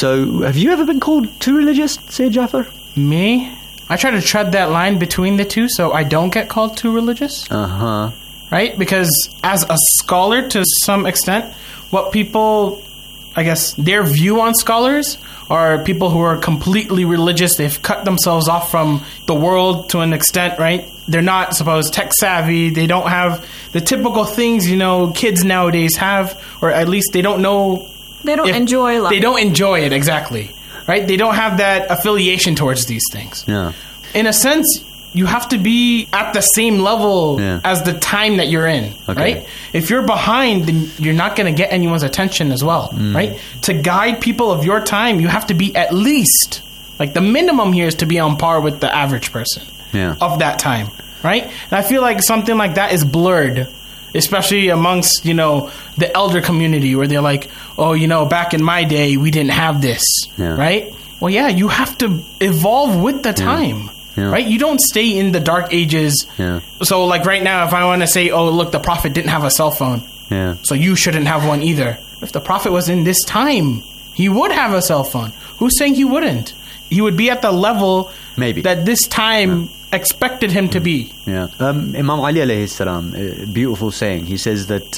So, have you ever been called too religious, Sayyid Jafar? Me? I try to tread that line between the two so I don't get called too religious. Uh-huh. Right? Because as a scholar, to some extent, what people, I guess, their view on scholars are people who are completely religious. They've cut themselves off from the world to an extent, right? They're not, suppose, tech savvy. They don't have the typical things, kids nowadays have, or at least they don't know. They don't enjoy life. They don't enjoy it, exactly. Right? They don't have that affiliation towards these things. Yeah. In a sense, you have to be at the same level as the time that you're in, right? If you're behind, then you're not going to get anyone's attention as well, right? To guide people of your time, you have to be at least, like the minimum here is to be on par with the average person of that time, right? And I feel like something like that is blurred, especially amongst, the elder community where they're like, oh, back in my day, we didn't have this, right? Well, you have to evolve with the time. Yeah. Right? You don't stay in the dark ages. Yeah. So, like right now, if I want to say, oh, look, the Prophet didn't have a cell phone. Yeah. So you shouldn't have one either. If the Prophet was in this time, he would have a cell phone. Who's saying he wouldn't? He would be at the level that this time expected him to be. Yeah. Imam Ali alayhi salam, beautiful saying. He says that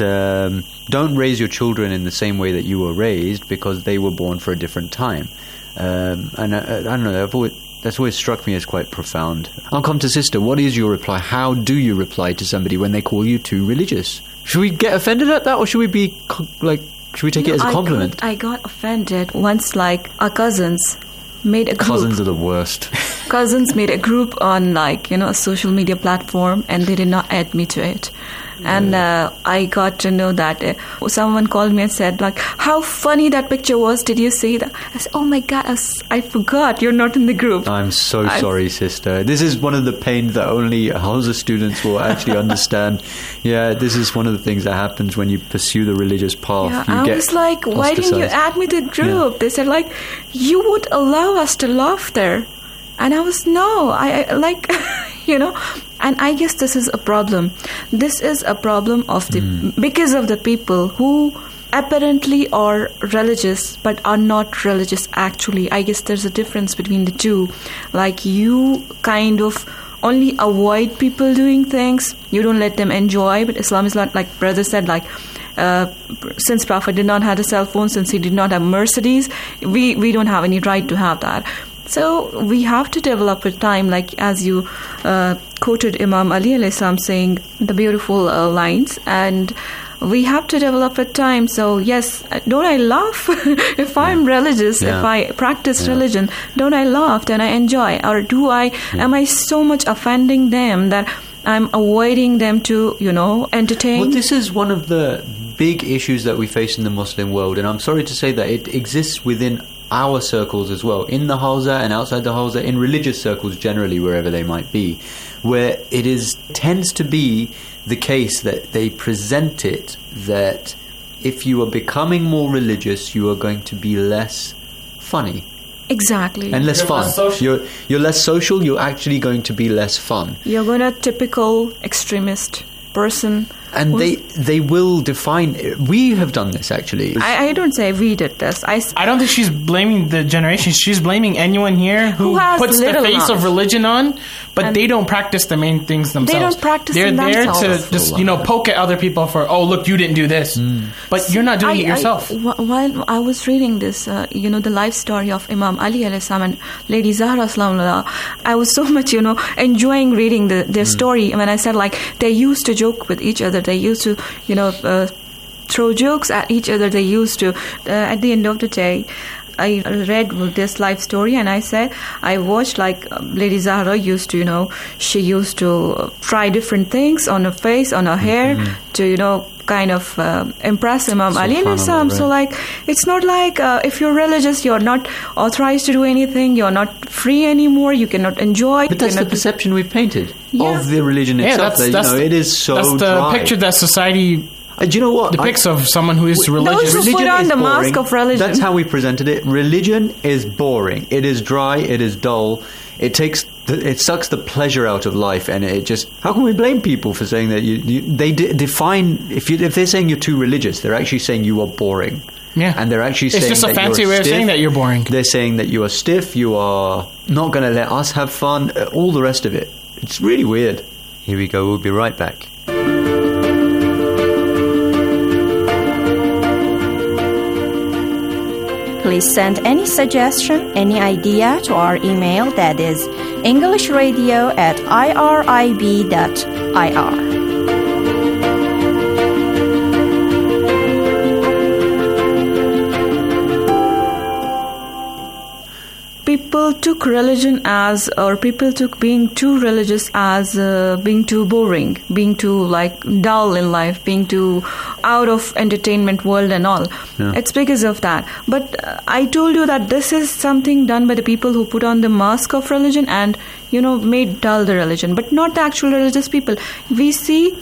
don't raise your children in the same way that you were raised because they were born for a different time. And I don't know, that's always struck me as quite profound. I'll come to sister. What is your reply? How do you reply to somebody when they call you too religious? Should we get offended at that, or should we be should we take it as a compliment? I got offended once. Like our cousins made a group. Cousins are the worst. Cousins made a group on a social media platform, and they did not add me to it. And I got to know that someone called me and said, how funny that picture was. Did you see that? I said, oh my God, I forgot. You're not in the group. I'm so sorry, sister. This is one of the pains that only Hausa students will actually understand. Yeah, this is one of the things that happens when you pursue the religious path. Yeah, I was like, why didn't you add me to the group? Yeah. They said, you would allow us to laugh there. And I was, no, I and I guess this is a problem. This is a problem of because of the people who apparently are religious but are not religious actually. I guess there's a difference between the two. You kind of only avoid people doing things. You don't let them enjoy. But Islam is not, like brother said, since Prophet did not have a cell phone, since he did not have Mercedes, we don't have any right to have that. So we have to develop with time, as you quoted Imam Ali alayhi salam saying the beautiful lines, and we have to develop with time. So yes, don't I laugh if I'm religious, if I practice religion, don't I laugh, then I enjoy, or am I so much offending them that I'm avoiding them to, entertain? Well, this is one of the big issues that we face in the Muslim world, and I'm sorry to say that it exists within our circles as well, in the Hausa and outside the Hausa, in religious circles generally, wherever they might be, where it tends to be the case that they present it that if you are becoming more religious, you are going to be less funny. Exactly. And less fun. You're less social, you're actually going to be less fun. You're going to typical extremist person. And they will define... We have done this, actually. I don't say we did this. I don't think she's blaming the generation. She's blaming anyone here who puts the face of religion on, but they don't practice the main things themselves. They don't practice They're there themselves. to just, poke at other people for, oh, look, you didn't do this. But you're not doing it yourself. While I was reading this, the life story of Imam Ali alayhi salam and Lady Zahra salamullah, I was so much, enjoying reading their story. When I said, they used to joke with each other. They used to, throw jokes at each other. They used to, at the end of the day, I read this life story and I said, I watched Lady Zahra used to, she used to try different things on her face, on her hair to, kind of impress Imam Ali alayhi salam. So it's not if you're religious, you're not authorized to do anything, you're not free anymore, you cannot enjoy. But that's the perception we've painted of the religion itself. It is so that's the dry. Picture that society do you know what? Depicts of someone who is religious. Those who put on the mask of religion. That's how we presented it. Religion is boring. It is dry. It is dull. It sucks the pleasure out of life, and it just... How can we blame people for saying that? They define... If they're saying you're too religious, they're actually saying you are boring. Yeah. And they're actually saying it's just a fancy way of saying that you're boring. They're saying that you are stiff, you are not going to let us have fun, all the rest of it. It's really weird. Here we go, we'll be right back. Please send any suggestion, any idea to our email, that is englishradio@irib.ir. People took religion as, or people took being too religious as being too boring, being too dull in life, being too out of entertainment world and all. Yeah. It's because of that. But I told you that this is something done by the people who put on the mask of religion and, made dull the religion, but not the actual religious people. We see,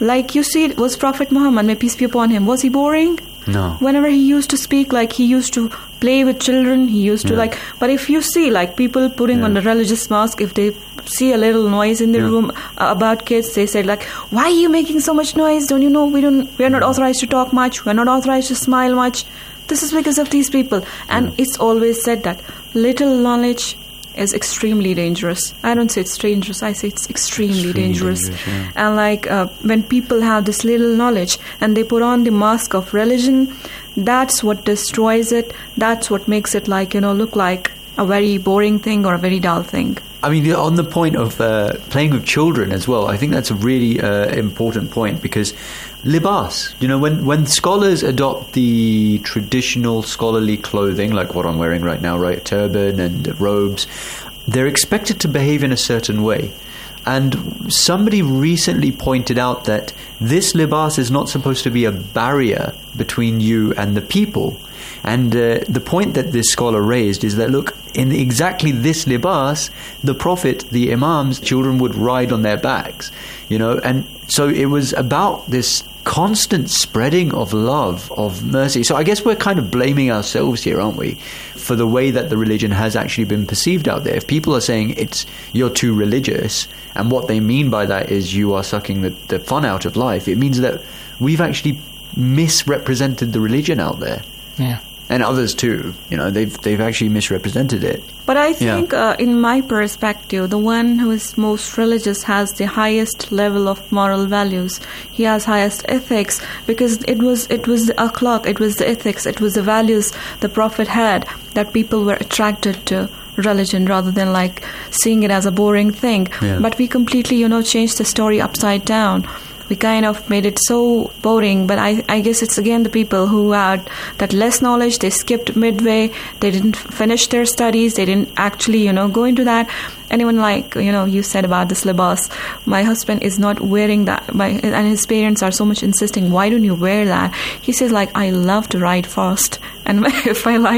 was Prophet Muhammad, may peace be upon him, was he boring? No. Whenever he used to speak, he used to play with children, he used to but if you see people putting on the religious mask, if they see a little noise in the room about kids, they say why are you making so much noise? Don't you know we are not authorized to talk much, we are not authorized to smile much. This is because of these people. And it's always said that little knowledge is extremely dangerous. I don't say it's dangerous, I say it's extremely dangerous. Yeah. And when people have this little knowledge and they put on the mask of religion, that's what destroys it. That's what makes it look like a very boring thing or a very dull thing. I mean, on the point of playing with children as well, I think that's a really important point, because libas, when scholars adopt the traditional scholarly clothing, like what I'm wearing right now, right, turban and robes, they're expected to behave in a certain way. And somebody recently pointed out that this libas is not supposed to be a barrier between you and the people. And the point that this scholar raised is that, look, in exactly this libas, the Prophet, the Imams, children would ride on their backs, and so it was about this constant spreading of love, of mercy. So I guess we're kind of blaming ourselves here, aren't we, for the way that the religion has actually been perceived out there. If people are saying you're too religious, and what they mean by that is you are sucking the fun out of life, it means that we've actually misrepresented the religion out there. Yeah. And others too, they've actually misrepresented it. But I think, in my perspective, the one who is most religious has the highest level of moral values. He has highest ethics, because it was the akhlaq, it was the ethics, it was the values the Prophet had that people were attracted to religion rather than seeing it as a boring thing. Yeah. But we completely, changed the story upside down. We kind of made it so boring, but I guess it's again the people who had that less knowledge. They skipped midway, they didn't finish their studies, they didn't actually, go into that. Anyone you said about this libas, my husband is not wearing that, and his parents are so much insisting, why don't you wear that? He says I love to ride fast, and if I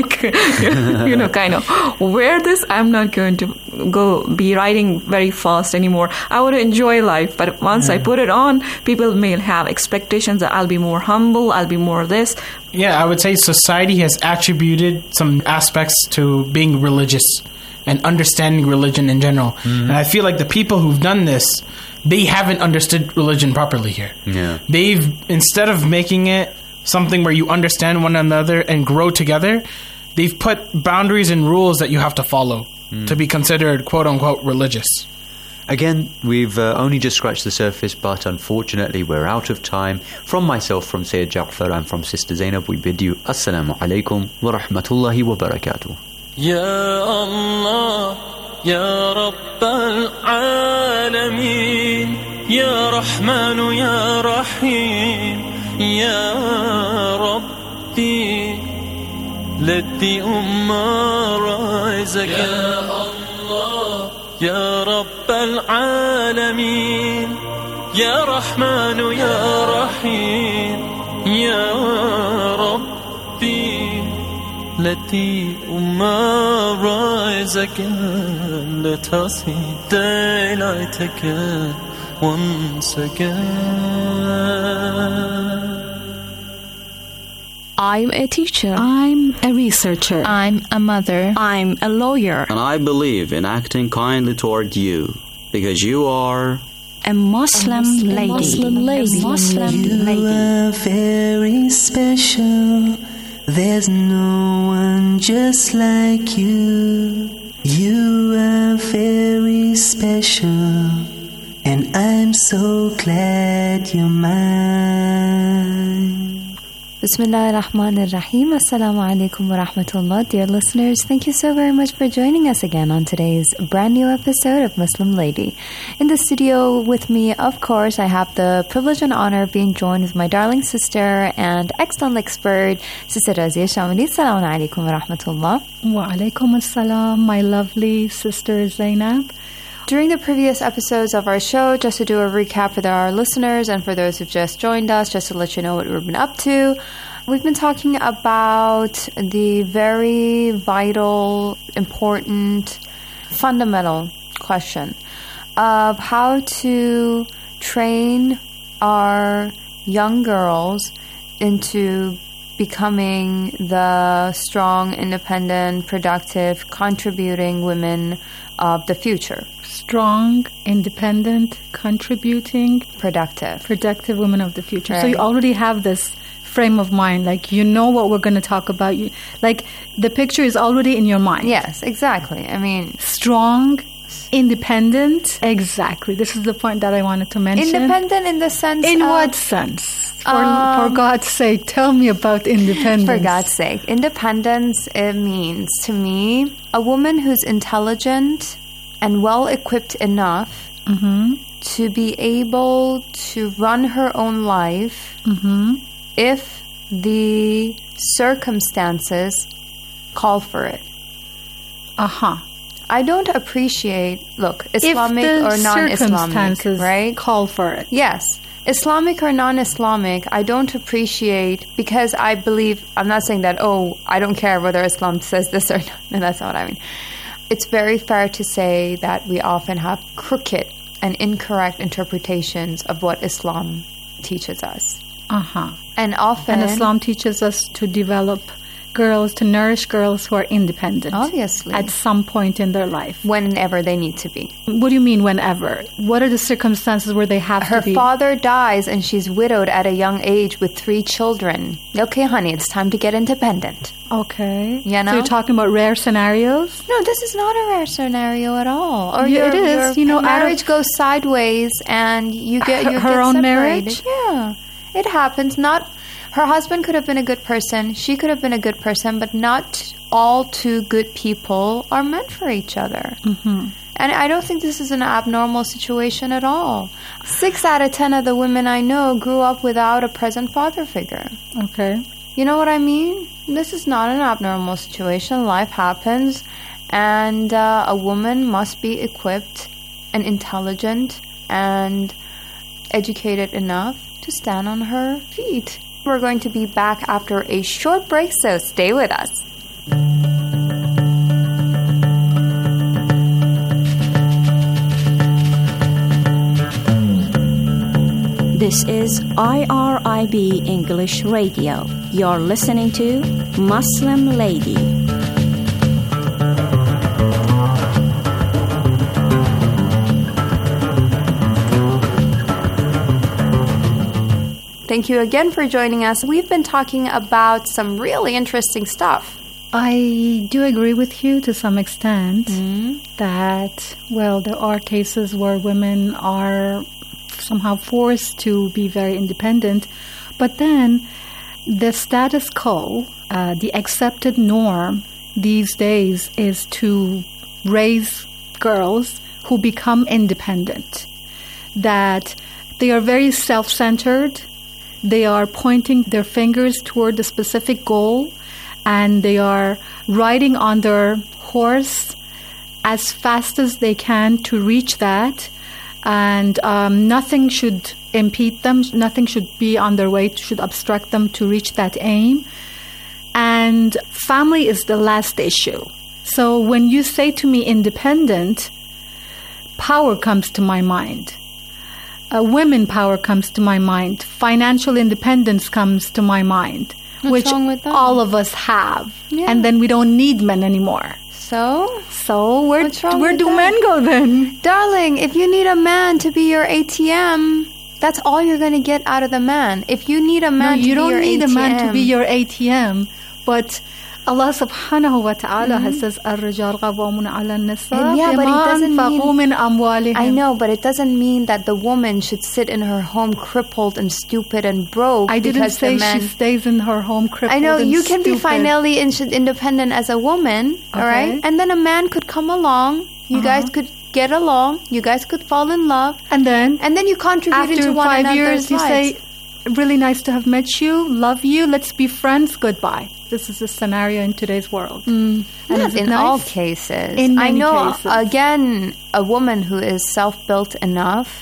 kind of wear this, I'm not going to go be riding very fast anymore. I want to enjoy life, but once I put it on, people may have expectations that I'll be more humble, I'll be more this. Yeah, I would say society has attributed some aspects to being religious and understanding religion in general. Mm-hmm. And I feel like the people who've done this, they haven't understood religion properly here. Yeah. They've, instead of making it something where you understand one another and grow together, they've put boundaries and rules that you have to follow to be considered quote-unquote religious. Again, we've only just scratched the surface, but unfortunately we're out of time. From myself, from Sayyid Ja'far, and from Sister Zainab, we bid you Assalamu alaikum wa rahmatullahi wa barakatuh. Ya Allah, Ya Rabbal Alameen, Ya Rahmanu, Ya Rahim, Ya Rabbi, let the Ummah rise again. Ya Allah, Ya Rabbal Alameen, Ya Rahmanu, Ya Rahim, Ya Rabbi, let the Ummah rise again. Let us see daylight again, once again. I'm a teacher. I'm a researcher. I'm a mother. I'm a lawyer. And I believe in acting kindly toward you, because you are a Muslim lady. A Muslim lady. You are very special. There's no one just like you. You are very special, and I'm so glad you're mine. Bismillah ar-Rahman ar-Rahim. Assalamu alaikum wa rahmatullah. Dear listeners, thank you so very much for joining us again on today's brand new episode of Muslim Lady. In the studio with me, of course, I have the privilege and honor of being joined with my darling sister and excellent expert, Sister Razia Shamili. Assalamu alaikum wa rahmatullah. Wa alaikum assalam, my lovely sister Zainab. During the previous episodes of our show, just to do a recap for our listeners and for those who've just joined us, just to let you know what we've been up to, we've been talking about the very vital, important, fundamental question of how to train our young girls into becoming the strong, independent, productive, contributing women of the future. Strong, independent, contributing, productive women of the future. Right. So you already have this frame of mind, like you know what we're going to talk about. Like the picture is already in your mind. Yes, exactly. I mean, strong, independent. Exactly. This is the point that I wanted to mention. Independent in the sense in what sense? For God's sake, tell me about independence. For God's sake. Independence, it means to me a woman who's intelligent and well-equipped enough to be able to run her own life if the circumstances call for it. I don't appreciate, look, Islamic or non-Islamic, right? Call for it. Yes. Islamic or non-Islamic, I don't appreciate, because I believe, I'm not saying that, I don't care whether Islam says this or not. No, that's not what I mean. It's very fair to say that we often have crooked and incorrect interpretations of what Islam teaches us. And Islam teaches us to develop girls, to nourish girls who are independent. Obviously. At some point in their life. Whenever they need to be. What do you mean whenever? What are the circumstances where they have to be? Her father dies and she's widowed at a young age with 3 children. Okay, honey, it's time to get independent. Okay. You know? So you're talking about rare scenarios? No, this is not a rare scenario at all. Or it is. Your marriage goes sideways and you get her own marriage? Yeah. It happens. Her husband could have been a good person. She could have been a good person, but not all 2 good people are meant for each other. And I don't think this is an abnormal situation at all. 6 out of 10 of the women I know grew up without a present father figure. Okay. You know what I mean? This is not an abnormal situation. Life happens, and a woman must be equipped and intelligent and educated enough to stand on her feet. We're going to be back after a short break, so stay with us. This is IRIB English Radio. You're listening to Muslim Lady. Thank you again for joining us. We've been talking about some really interesting stuff. I do agree with you to some extent that, there are cases where women are somehow forced to be very independent. But then the status quo, the accepted norm these days is to raise girls who become independent, that they are very self-centered. They are pointing their fingers toward a specific goal, and they are riding on their horse as fast as they can to reach that. And nothing should impede them. Nothing should be on their way, should obstruct them to reach that aim. And family is the last issue. So when you say to me independent, power comes to my mind. Women power comes to my mind. Financial independence comes to my mind. What's which wrong with that? All of us have. Yeah. And then we don't need men anymore. So where do men go then? Darling, if you need a man to be your ATM, that's all you're going to get out of the man. If you need a man to be your ATM. You don't need a man to be your ATM, But Allah subhanahu wa ta'ala says, الرجال قوامون على النساء Yeah, but it بما doesn't أنفقوا من أموالهم. I know, but it doesn't mean that the woman should sit in her home crippled and stupid and broke. I didn't say she stays in her home crippled I know, and you can stupid. be finally independent as a woman, all right? And then a man could come along. You guys could get along. You guys could fall in love. And then you contribute after into one 5 years, another's you lives. say, really nice to have met you, love you, let's be friends, goodbye. This is the scenario in today's world. And not in nice? all cases. In many I know, cases. again, a woman who is self-built enough,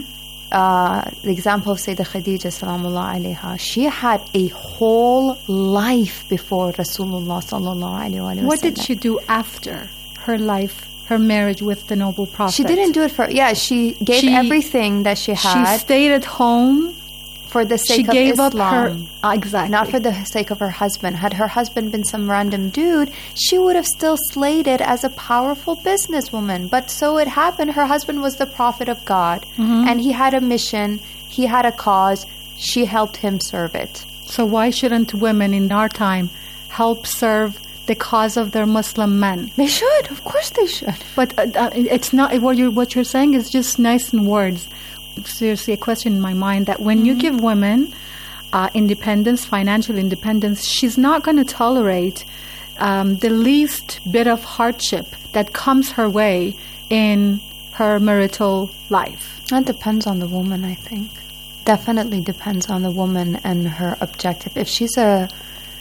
the example of Sayyidah Khadija salamullah alayha, she had a whole life before Rasulullah sallallahu alayhi wa sallam. What did she do after her life, her marriage with the noble prophet? She didn't do it she gave everything that she had. She stayed at home. For the sake of gave Islam. up her exactly. Not for the sake of her husband. Had her husband been some random dude, she would have still slated as a powerful businesswoman. But so it happened, her husband was the prophet of God. And he had a mission, he had a cause, she helped him serve it. So why shouldn't women in our time help serve the cause of their Muslim men? They should, of course they should. But it's not, what you're saying is just nice in words. Seriously, a question in my mind that when you give women independence, financial independence, she's not going to tolerate the least bit of hardship that comes her way in her marital life. That depends on the woman, I think. Definitely depends on the woman and her objective. If she's a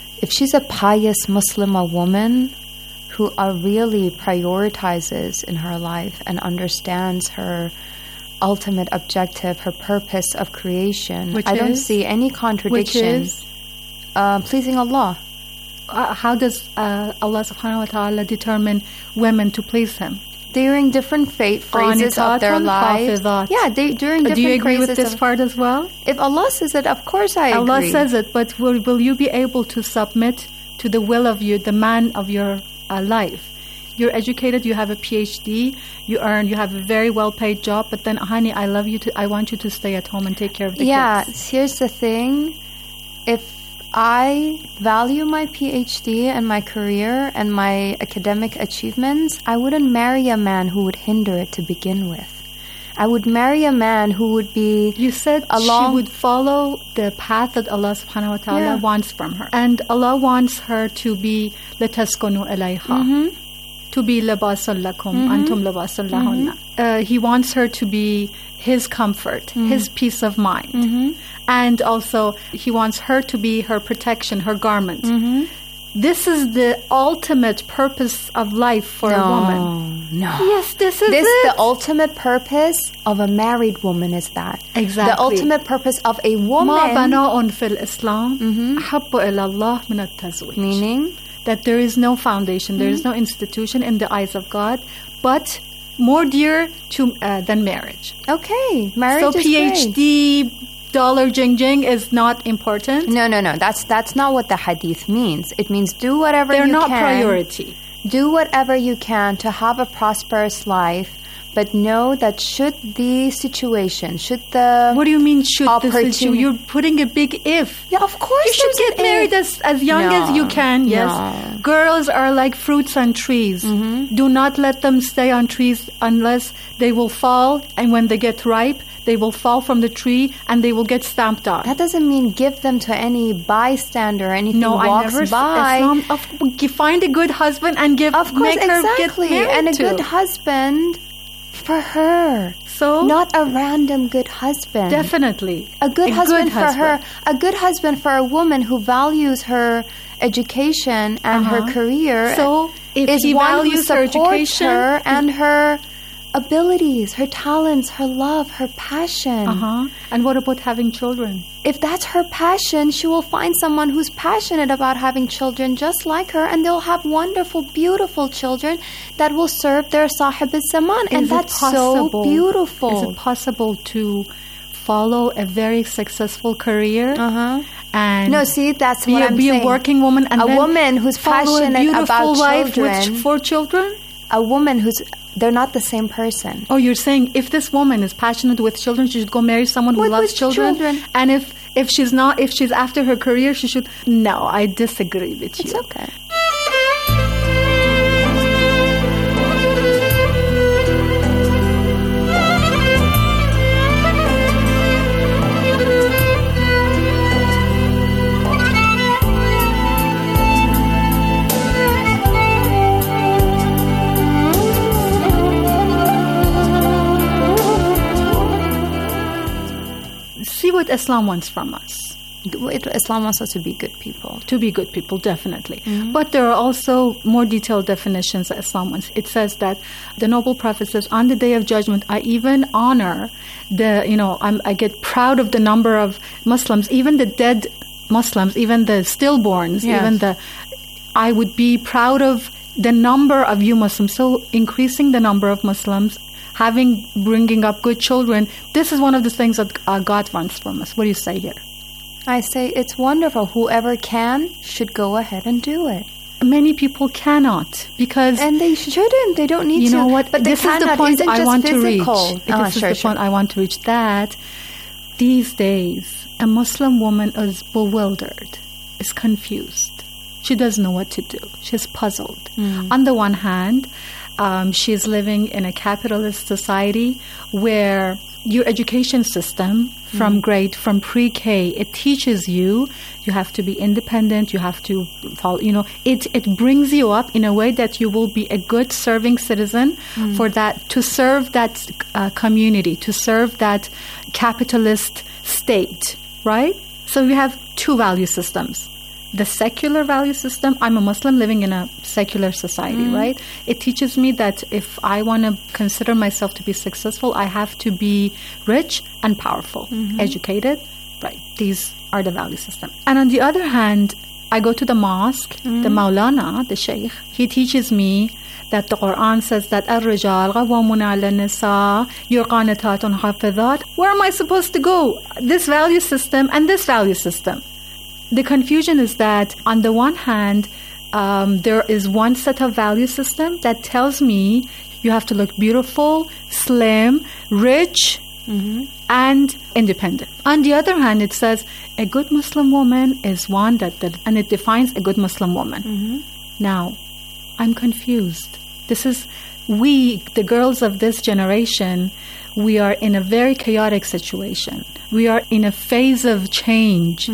pious Muslimah woman who really prioritizes in her life and understands her ultimate objective, her purpose of creation, I don't see any contradiction. Which is? Pleasing Allah. How does Allah subhanahu wa ta'ala determine women to please Him? During different phases of their lives. Yeah, during different phases. Do you agree with this part as well? If Allah says it, of course I agree. Allah says it, but will you be able to submit to the will of the man of your life? You're educated, you have a PhD, you have a very well-paid job, but then, honey, I want you to stay at home and take care of the kids. Yeah, here's the thing. If I value my PhD and my career and my academic achievements, I wouldn't marry a man who would hinder it to begin with. I would marry a man who would be... You said she would follow the path that Allah subhanahu wa ta'ala wants from her. And Allah wants her to be لَتَسْكُنُوا إِلَيْهَا. To be لَبَاسًا لَكُمْ أَنْتُمْ لَبَاسًا لَهُنَّ. He wants her to be His comfort, His peace of mind. And also, He wants her to be her protection, her garment. This is the ultimate purpose of life for a woman. No. Yes, this is it. The ultimate purpose of a married woman is that. Exactly. The ultimate purpose of a woman. مَا بَنَاءٌ فِي الْإِسْلَامِ أَحَبُّ إِلَى اللَّهِ مِنَ التَّزْوِيجِ. Meaning? That there is no foundation, there is no institution in the eyes of God, but more dear than marriage. Okay, marriage so is PhD, great. dollar jing jing is not important. No. That's not what the hadith means. It means do whatever you can. They're not priority. Do whatever you can to have a prosperous life. But know that should the situation, should the... What do you mean should the situation? You're putting a big if. Yeah, of course. You should get married as young as you can, yes. No. Girls are like fruits on trees. Do not let them stay on trees unless they will fall, and when they get ripe, they will fall from the tree and they will get stamped on. That doesn't mean give them to any bystander or anything walks by. Find a good husband and give. Of course, make her get married and a good husband for her. So not a random good husband. Definitely. A good husband for her. A good husband for a woman who values her education and her career. So if is he one values who her supports education her and her abilities, her talents, her love, her passion. And what about having children? If that's her passion, she will find someone who's passionate about having children just like her, and they'll have wonderful, beautiful children that will serve their Sahib al-Zaman. And that's so beautiful. Is it possible to follow a very successful career? And no, see, that's what I'm saying. Be a working woman and a woman who's passionate about children. For children? A woman who's... They're not the same person. Oh, you're saying if this woman is passionate with children, she should go marry someone who loves children. And If she's after her career, she should. No, I disagree with you. It's okay. See what Islam wants from us. Islam wants us to be good people. To be good people, definitely. Mm-hmm. But there are also more detailed definitions that Islam wants. It says that the noble prophet says, on the day of judgment, I even honor I get proud of the number of Muslims, even the dead Muslims, even the stillborns, yes. I would be proud of the number of you Muslims. So increasing the number of Muslims, bringing up good children, this is one of the things that God wants from us. What do you say here? I say it's wonderful. Whoever can should go ahead and do it. Many people cannot because... And they shouldn't. They don't need to. You know what? But this is the point I want to reach. This is the point I want to reach. That these days, a Muslim woman is bewildered, is confused. She doesn't know what to do. She's puzzled. Mm. On the one hand, she's living in a capitalist society where your education system from pre-K, it teaches you have to be independent, you have to follow, it brings you up in a way that you will be a good serving citizen to serve that community, to serve that capitalist state, right? So we have two value systems. The secular value system, I'm a Muslim living in a secular society, right? It teaches me that if I want to consider myself to be successful, I have to be rich and powerful, educated, right? These are the value system. And on the other hand, I go to the mosque, the Maulana, the Sheikh, he teaches me that the Quran says that الرجال قوامون على النساء قانتات حافظات. Where am I supposed to go? This value system and this value system. The confusion is that on the one hand, there is one set of value system that tells me you have to look beautiful, slim, rich, and independent. On the other hand, it says a good Muslim woman is one and it defines a good Muslim woman. Now, I'm confused. The girls of this generation, we are in a very chaotic situation. We are in a phase of change.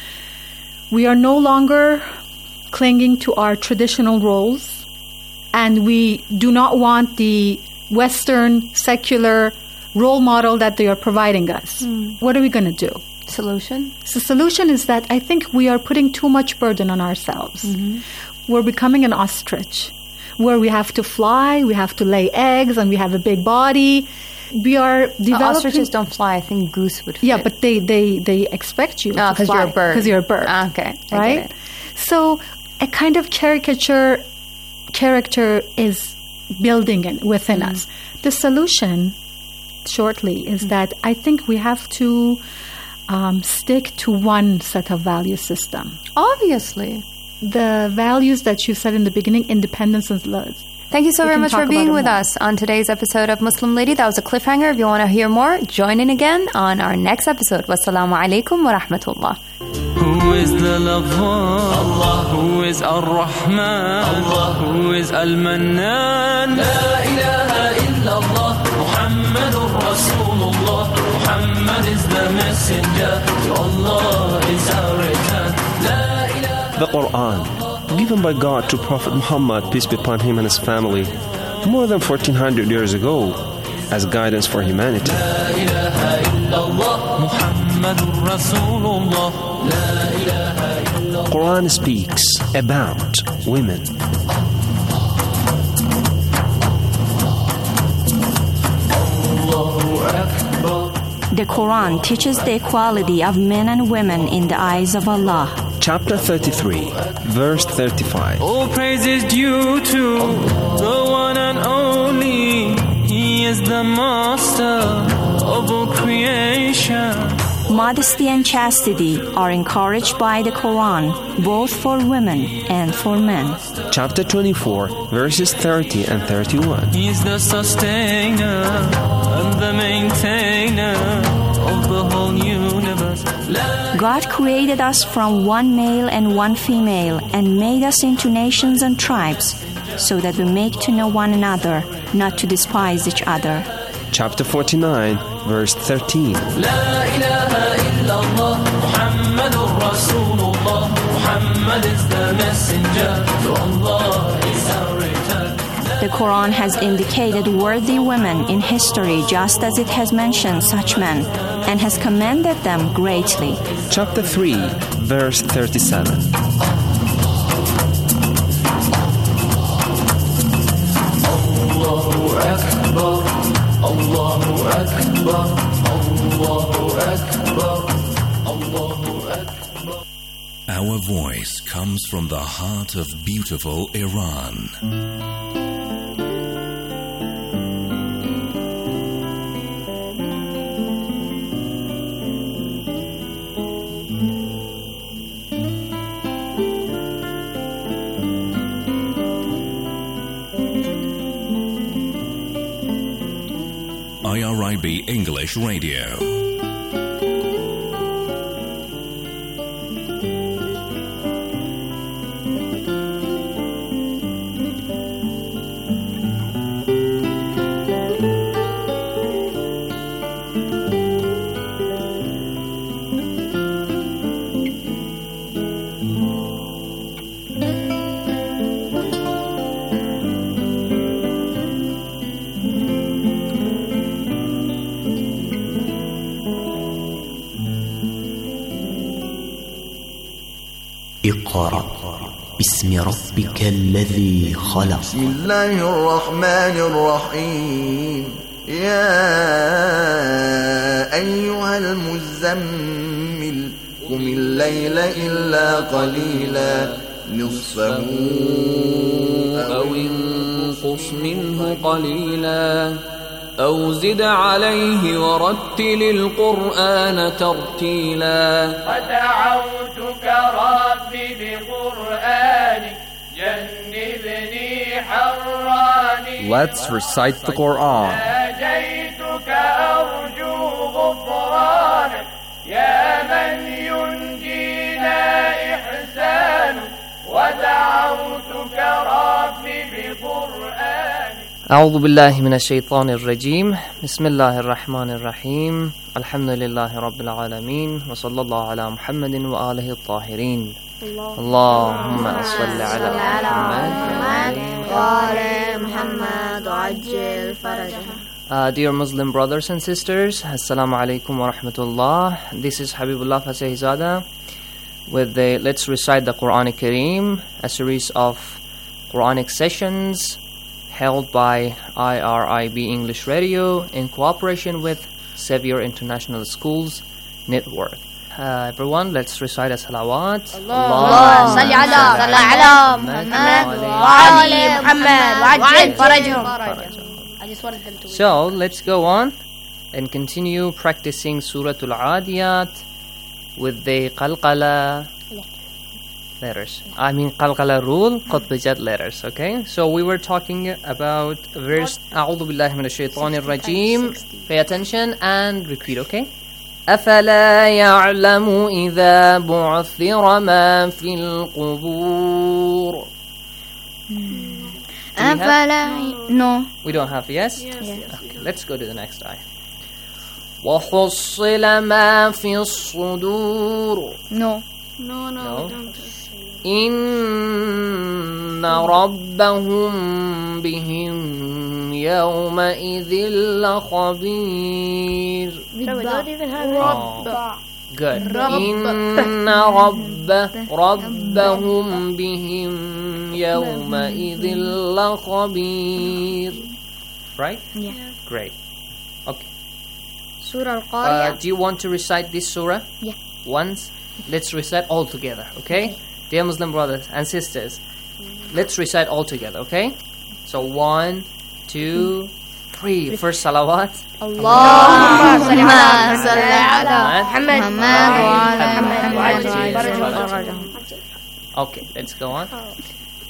We are no longer clinging to our traditional roles, and we do not want the Western secular role model that they are providing us. What are we going to do? Solution? The solution is that I think we are putting too much burden on ourselves. We're becoming an ostrich, where we have to fly, we have to lay eggs, and we have a big body. We are developing... Ostriches don't fly. I think goose would fit. Yeah, but they expect you to fly. Because you're a bird. Because you're a bird. Okay. Right? So a kind of character is building within us. The solution, shortly, is that I think we have to stick to one set of value system. Obviously. The values that you said in the beginning, independence and love. Thank you so very much for being with us on today's episode of Muslim Lady. That was a cliffhanger. If you want to hear more, join in again on our next episode. Wassalamu alaikum wa rahmatullah. Who is the lover? Allah. Who is Ar-Rahman? Allah. Who is Al-Mannan? La ilaha illallah. Muhammadur Rasulullah. Muhammad is the messenger. To Allah is our return. La ilaha. The Quran, given by God to Prophet Muhammad, peace be upon him and his family, more than 1400 years ago, as guidance for humanity. Quran speaks about women. The Quran teaches the equality of men and women in the eyes of Allah. Chapter 33, verse 35. All praise is due to the one and only. He is the master of all creation. Modesty and chastity are encouraged by the Quran, both for women and for men. Chapter 24, verses 30 and 31. He is the sustainer and the maintainer of the whole universe. God created us from one male and one female and made us into nations and tribes so that we make to know one another, not to despise each other. Chapter 49, verse 13. La ilaha illallah, Muhammadur Rasulullah. Muhammad is the messenger, to Allah is our return. The Quran has indicated worthy women in history just as it has mentioned such men and has commended them greatly. Chapter 3, verse 37. Allahu Akbar, Allahu Akbar, Allahu Akbar, Allahu Akbar. Our voice comes from the heart of beautiful Iran. IRIB English Radio. اقرأ باسم ربك الذي خلق. بسم الله الرحمن الرحيم. يا أيها المزمل قم الليل إلا قليلا نصفه أو انقص منه قليلا أو زد عليه ورتل القرآن ترتيلا. ودعوتك ربي بقرآنك جنبني حراني. Let's recite the Quran. ناجيتك أرجو غفرانك يا من ينجينا إحسان. ودعوتك ربي بقرآنك. أعوذ بالله من الشيطان الرجيم. بسم الله الرحمن الرحيم. الحمد لله رب العالمين وصلى الله على محمد وآله الطاهرين. اللهم صل على محمد وآل محمد وعجل فرجه. Dear Muslim brothers and sisters, Assalamu alaikum wa rahmatullah. This is Habibullah Fasehzada with the Let's Recite the Quran Kareem, a series of Quranic sessions held by IRIB English Radio in cooperation with Xavier International Schools Network. Everyone, let's recite a salawat. Allah salli ala Muhammad wa ali Muhammad wa ajil farajhum. So, let's go on and continue practicing Surah Al-Adiyat with the qalqala letters. I mean qalqala rule, qutbijat letters, okay? So we were talking about verse A'udhu billahi minash shaitanir rajim. Pay attention and repeat, okay? أَفَلَا يَعْلَمُ إِذَا بُعْثِرَ مَا فِي الْقُبُورِ. أَفَلَا No. We don't have, yes? Yes. Okay, let's go to the next ayah. وَحُصِّلَ مَا فِي الصُّدُورِ. No. No. إِنَّ رَبَّهُمْ بِهِمْ يَوْمَئِذٍ لَخَبِيرٌ. We don't even have Rabb. Good. إِنَّ رَبَّهُمْ بِهِمْ يَوْمَئِذٍ لَخَبِيرٌ. Right? Yeah. Great. Okay. Surah Al-Qari'ah. Do you want to recite this surah? Yeah. Once? Let's recite all together, okay? Dear Muslim brothers and sisters, let's recite all together, okay? So 1, 2, 3. First salawat. Allahumma salli ala Muhammad wa ala Muhammad. Okay, let's go on.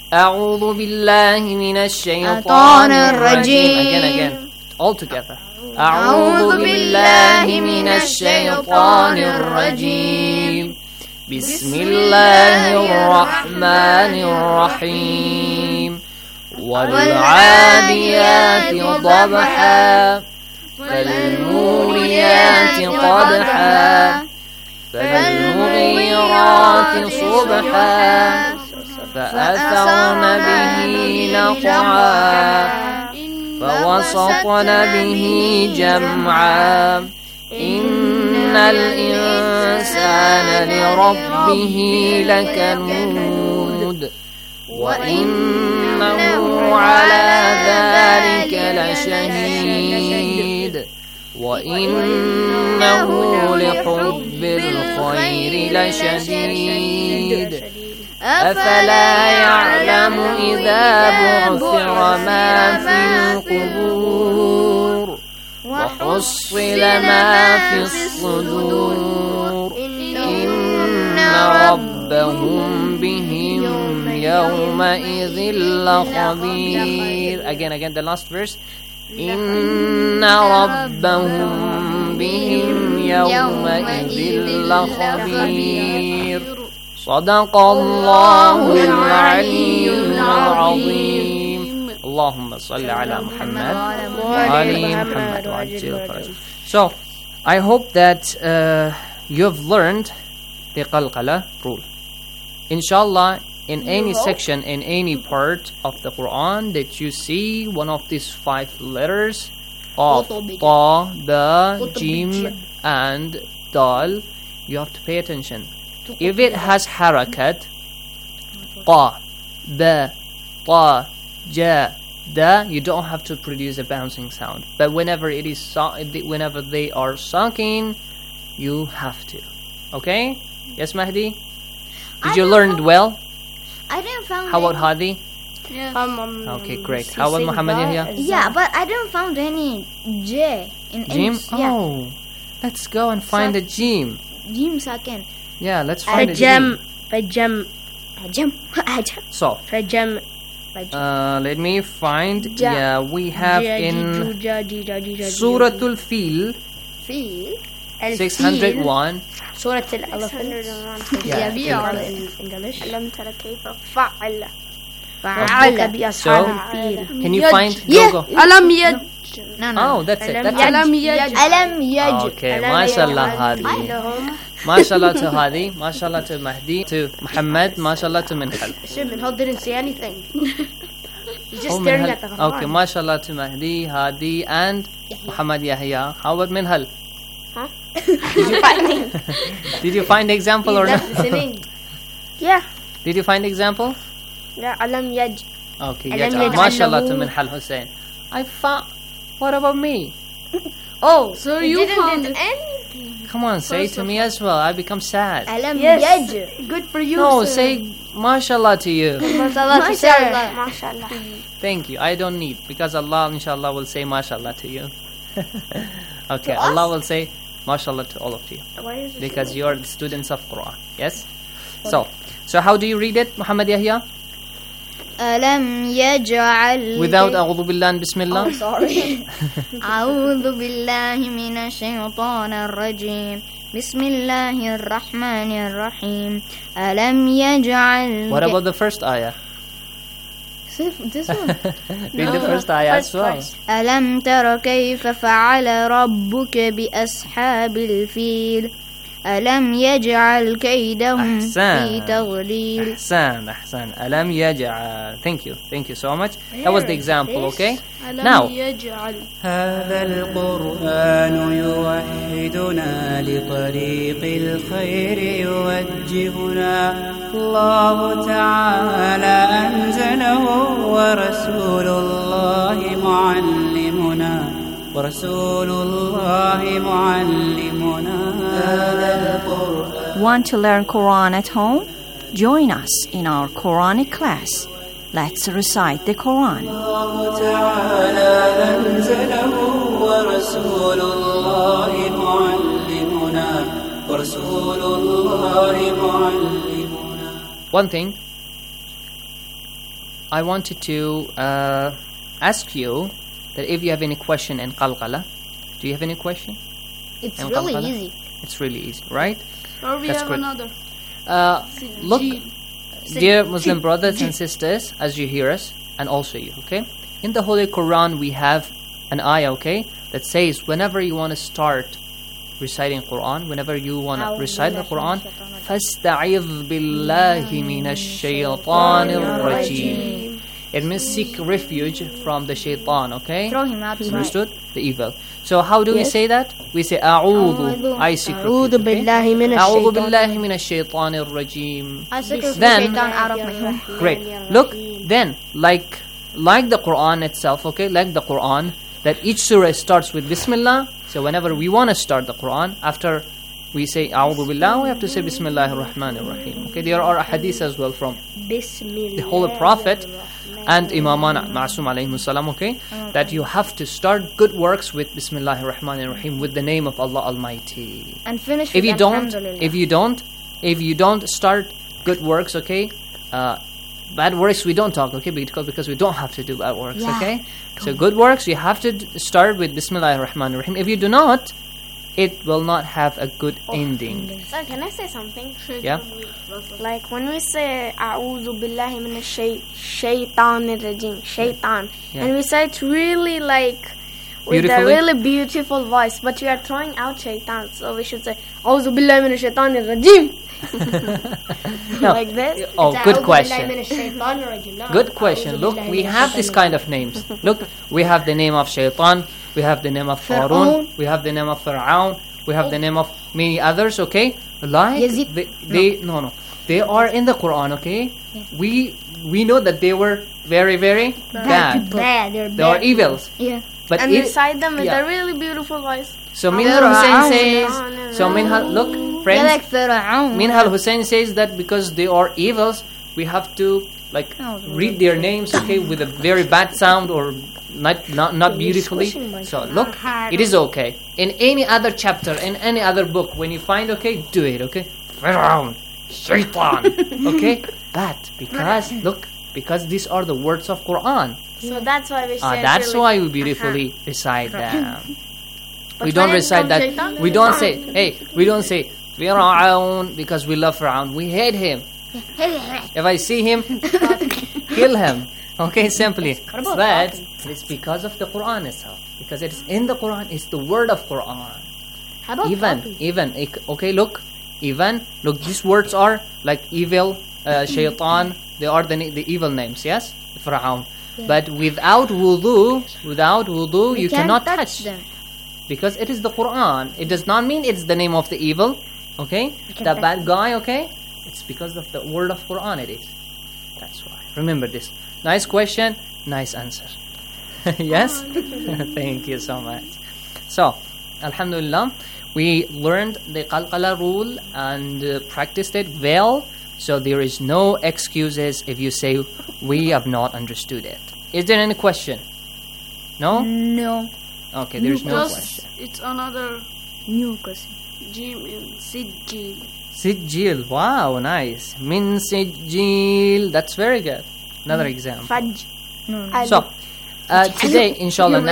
أعوذ بالله من الشيطان الرجيم. Again. All together. أعوذ بالله من الشيطان الرجيم بسم الله الرحمن الرحيم والعاديات ضبحا فالموريات قدحا فالمغيرات صبحا فأثرن به نقعا فوسطن به جمعا إن الإنسان لربه لكنود وإنه على ذلك لشهيد وإنه لحب الخير لشديد أفلا يعلم إذا بعثر ما في القبور وحصل ما في الصدور إن ربهم بهم يومئذ لخبير. Again the last verse. إن ربهم بهم يومئذ لخبير. صدق الله العلي العظيم. اللهم صل على محمد وعلى محمد وعجل فرجه. So, I hope that you have learned the qalqala rule. Inshallah, in any section, in any part of the Quran that you see one of these 5 letters of ta, ba, jim and dal, you have to pay attention. If it has harakat, qa, ba, ta, ja, da, you don't have to produce a bouncing sound. But whenever it is whenever they are sucking, you have to. Okay? Yes, Mahdi? Did you learn it well? I didn't find. How about Hadi? Yeah. Okay, great. How about Muhammad Yahya? Yeah, but I didn't find any J in Jim? any. Yeah. Oh, let's go and find the Jim. Jim second. Yeah, let's find the Jim. Jam. So, let me find. Yeah, we have in Suratul Fil 601. Surah Al-Elephant. Yeah, we are in English. So, can you find logo? Alam yaj. Oh, that's it. Alam yaj. Okay, mashallah Hadi. Mashallah to Hadi, mashallah to Mahdi, to Muhammad, mashallah to Minhal. Minhal didn't say anything. He's just staring at the Quran. Okay, mashallah to Mahdi, Hadi and Muhammad Yahya. How about Minhal? Huh? Did you find the example or not? Yeah. Did you find the example? Yeah, alam yaj. Okay, yaj. Mashallah to Minhal Hussein. I found. What about me? Oh, so you found anything. Come on, say it to me as well. I become sad. Alam yaj. Good for you. No, sir. say mashallah to you. Mashallah to sir. Mashallah. Thank you. I don't need, because Allah inshallah will say mashallah to you. Okay, Allah will say mashallah to all of you. Because you are the students of Quran. Yes? So how do you read it, Muhammad Yahya? Alam yaj'al. Without a'udhu billah and bismillah. Oh, sorry. A'udhu billahi minash shaitanir rajim. Bismillahir rahmanir rahim. Alam yaj'al. What about the first ayah? This one. Read the first ayah as well. Alam tara kayfa fa'ala rabbuka bi ashabil fil. ألم يجعل كيدهم في تضليل. أحسن. ألم يجعل. Thank you so much. That was the example, okay? Now هذا القرآن يوحدنا لطريق الخير يوجهنا الله تعالى أنزله ورسول الله معلمنا Want to learn Quran at home? Join us in our Quranic class. Let's recite the Quran. One thing I wanted to ask you, that if you have any question in qalqala, Do you have any question? It's really easy. It's really easy, right? Or we have another. Look, dear Muslim brothers and sisters, as you hear us, and also you, okay? In the Holy Quran, we have an ayah, okay, that says whenever you want to start reciting Quran, whenever you want to recite the Quran, فَاسْتَعِذْ بِاللَّهِ مِنَ الشَّيْطَانِ الرَّجِيمِ. It means seek refuge from the shaitan, okay? Throw him out. Understood? The evil. So how do we say that? We say أعوذ. I seek refuge. أعوذ بالله من الشيطان الرجيم. I seek refuge out of my home. Great. Look, then, like the Quran itself, okay? Like the Quran, that each surah starts with Bismillah. So whenever we want to start the Quran, after we say A'udhu Billah, we have to say Bismillahir Rahmanir Rahim. Okay, there are hadiths as well from the Holy Prophet and Imamana Ma'asum alayhi salam, okay, that you have to start good works with Bismillahir Rahmanir Rahim, with the name of Allah Almighty. And finish if with you don't start good works, okay, bad works we don't talk, okay, because we don't have to do bad works, okay? So good works, you have to start with Bismillahir Rahmanir Rahim. If you do not, it will not have a good ending. Sir, can I say something? Yeah? Like when we say A'udhu billahi minash shaitanir rajim, shaitan, and we say it really like with a really beautiful voice, but we are throwing out shaitan, so we should say A'udhu billahi minash shaitanir rajim. No. Like this? Oh, good question. Good question. Look, we have this kind of names. Look, we have the name of shaitan, we have the name of Harun, we have the name of Fir'aun, we have the name of many others, okay? Like they are in the Quran, okay? We know that they were very, very bad. They are evils. Yeah. But and recite them with a really beautiful voice. So Minhal Hussein says, look, friends, Minhal Hussein says that because they are evils, we have to like read their names, okay, with a very bad sound or not beautifully. So look, it is okay. In any other chapter, in any other book, when you find, okay, do it, okay? Fir'aun, Shaitan, okay? But because these are the words of Quran. So that's why we say that's why we beautifully recite them. We don't recite that. We don't say, we don't say Fir'aun because we love Fir'aun. We hate him. If I see him, kill him. Okay, simply. But it's because of the Quran itself. Because it's in the Quran, it's the word of Quran. How about look, these words are like evil, shaitan, they are the evil names, yes? Fir'aun. Yeah. But without wudu, you cannot touch them. Because it is the Quran. It does not mean it's the name of the evil, okay? The bad guy, okay? It's because of the word of Quran it is. That's why. Remember this. Nice question, nice answer. Yes? Thank you so much. So, Alhamdulillah, we learned the Qalqala rule and practiced it well. So there is no excuses if you say we have not understood it. Is there any question? No? No. Okay, there's no question. It's another new question. Jim in Sijil. Sijil, wow, nice. Min Sijil, that's very good. Another example. Fajj. No. So, today, inshallah,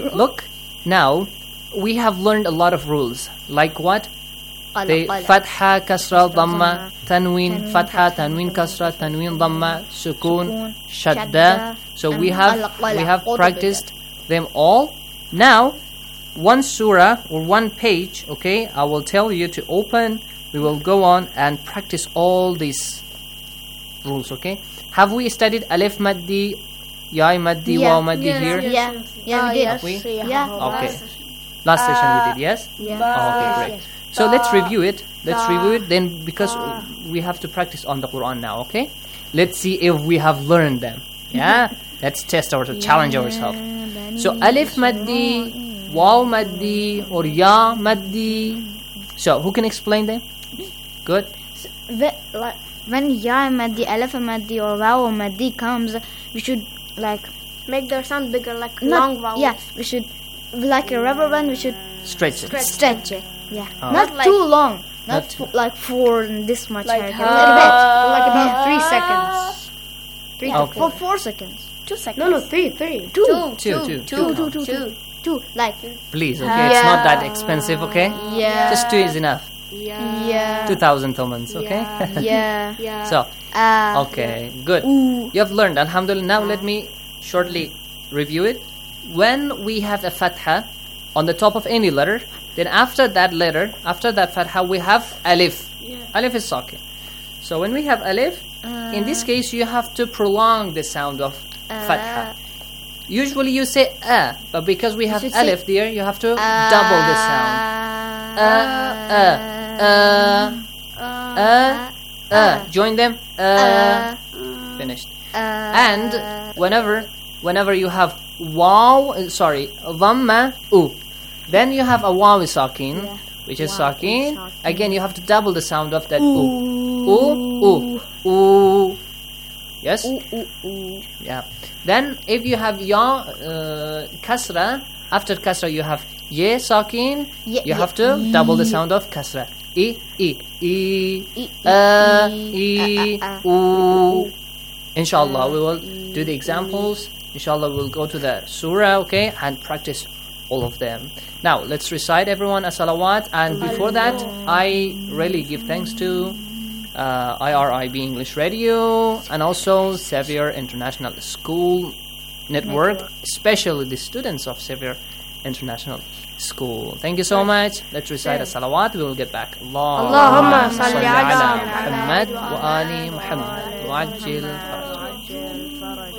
now we have learned a lot of rules. Like what? The Fatha, Kasra, Dhamma, Tanween, Fatha, Tanween, Kasra, Tanween, Dhamma, Sukun, Shadda. So we have practiced them all. Now, one surah or one page, okay, I will tell you to open. We will go on and practice all these rules, okay? Have we studied Alif Maddi, Ya Maddi, Waw Maddi here? Yeah, we did. Have we? Yeah. Okay. Last session we did, yes? Yeah. Oh, okay, great. So let's review it. Then because we have to practice on the Quran now, okay? Let's see if we have learned them. Yeah? Let's test challenge ourselves. So Alif Maddi, Waw Maddi, or Ya Maddi. So who can explain them? Good. When Ya Maddi, Alif Maddi, or Waw Maddi comes, we should make their sound bigger, like long vowels. Yeah, we should, like a rubber band, we should stretch it. Stretch it. Yeah. Not too long. Not for this much. Like a little bit. Like about 3 seconds. For 4 seconds. 2 seconds. No, 3. 2. 2. Like, please, okay? It's not that expensive, okay? Yeah. Just 2 is enough. Yeah. 2,000 tomans, okay? Yeah. So, okay, good. You have learned, alhamdulillah. Now let me shortly review it. When we have a fatha on the top of any letter, then after that letter, after that fatha, we have alif. Alif is sakin. So when we have alif, in this case, you have to prolong the sound of fatha. Usually you say but because we have alif there, you have to double the sound. Join them. Finished. And whenever you have dhamma, then you have a waw sakin, which is sakin. Again, you have to double the sound of that Yes? Yeah. Then if you have ya kasra, after kasra you have ye sakin, you have to double the sound of kasra. Inshallah, we will do the examples. Inshallah, we'll go to the surah, okay, and practice all of them. Now, let's recite everyone a salawat. And before that, I really give thanks to IRIB English Radio and also Xavier International School Network, especially the students of Xavier International School. Thank you so much. Let's recite a salawat. We will get back. Allahumma salli ala Muhammad wa ali Muhammad wa ajil faraj.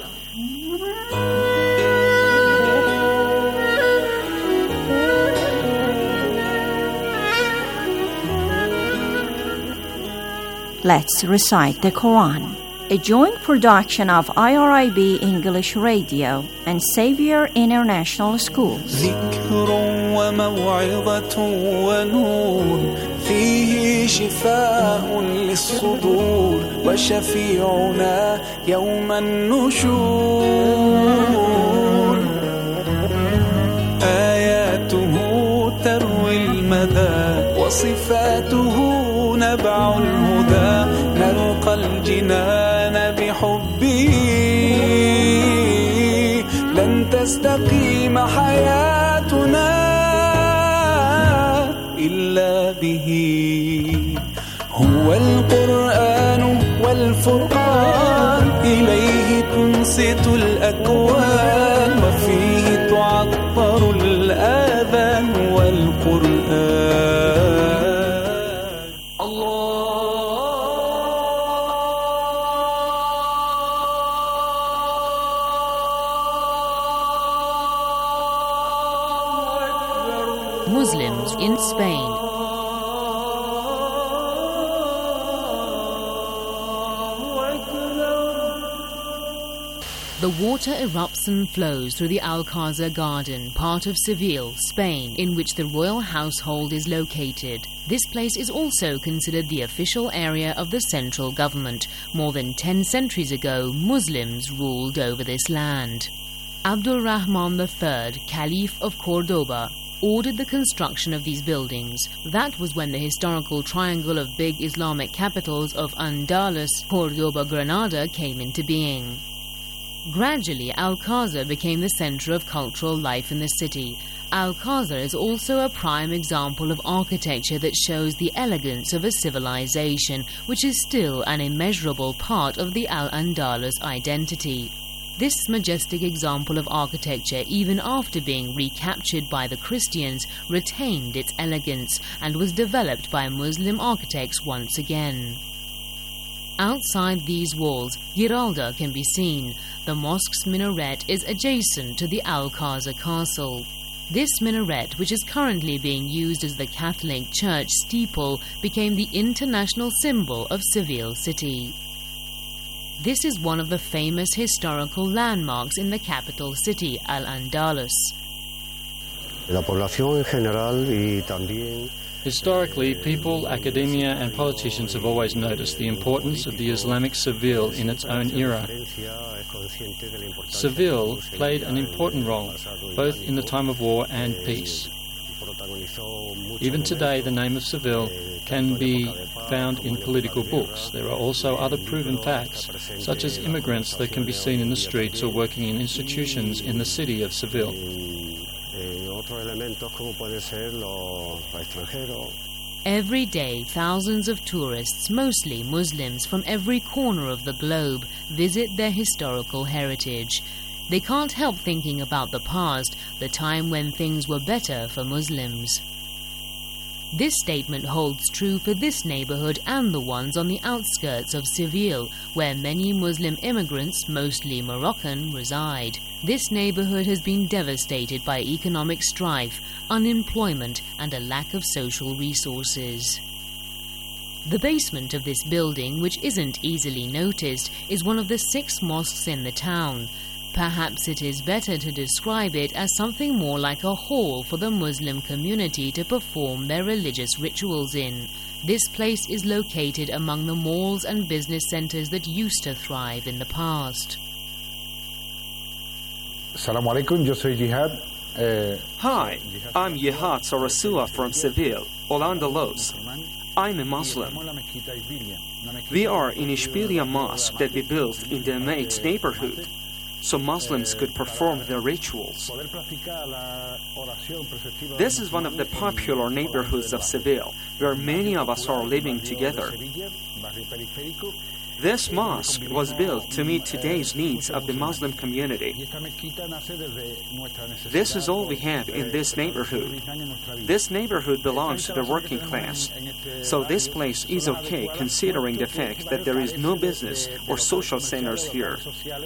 Let's recite the Quran. A joint production of IRIB English Radio and Xavier International School. ذكر وموعظة ونور فيه شفاء للصدور وشفيعنا يوم النشور آياته تروي المدى وصفاته نبع الهدى نلقى الجنان بحبه لن تستقيم حياتنا إلا به هو القرآن والفرقان إليه تنصت الأكوان وفيه تعطر الآذان والقرآن Muslims in Spain. The water erupts and flows through the Alcázar Garden, part of Seville, Spain, in which the royal household is located. This place is also considered the official area of the central government. More than 10 centuries ago, Muslims ruled over this land. Abdul Rahman III, Caliph of Cordoba, ordered the construction of these buildings. That was when the historical triangle of big Islamic capitals of Andalus, Cordoba, Granada came into being. Gradually, Alcázar became the center of cultural life in the city. Alcázar is also a prime example of architecture that shows the elegance of a civilization, which is still an immeasurable part of the Al-Andalus identity. This majestic example of architecture, even after being recaptured by the Christians, retained its elegance and was developed by Muslim architects once again. Outside these walls, Giralda can be seen. The mosque's minaret is adjacent to the Alcázar castle. This minaret, which is currently being used as the Catholic Church steeple, became the international symbol of Seville city. This is one of the famous historical landmarks in the capital city, Al-Andalus. Historically, people, academia and politicians have always noticed the importance of the Islamic Seville in its own era. Seville played an important role, both in the time of war and peace. Even today, the name of Seville can be found in political books. There are also other proven facts, such as immigrants that can be seen in the streets or working in institutions in the city of Seville. Every day, thousands of tourists, mostly Muslims from every corner of the globe, visit their historical heritage. They can't help thinking about the past, the time when things were better for Muslims. This statement holds true for this neighborhood and the ones on the outskirts of Seville, where many Muslim immigrants, mostly Moroccan, reside. This neighborhood has been devastated by economic strife, unemployment, and a lack of social resources. The basement of this building, which isn't easily noticed, is one of the 6 mosques in the town. Perhaps it is better to describe it as something more like a hall for the Muslim community to perform their religious rituals in. This place is located among the malls and business centers that used to thrive in the past. Assalamu alaikum, yo soy Jihad. Hi, I'm Jihad Sarasua from Seville, Al-Andalus. I'm a Muslim. We are in Ishbilia Mosque that we built in the Maid neighborhood, so Muslims could perform their rituals. This is one of the popular neighborhoods of Seville, where many of us are living together. This mosque was built to meet today's needs of the Muslim community. This is all we have in this neighborhood. This neighborhood belongs to the working class, so this place is okay considering the fact that there is no business or social centers here.